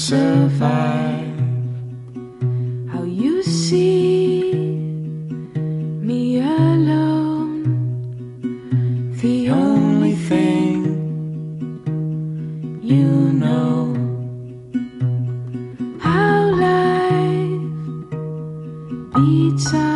survive. How you see me alone, the only thing you know. How life beats up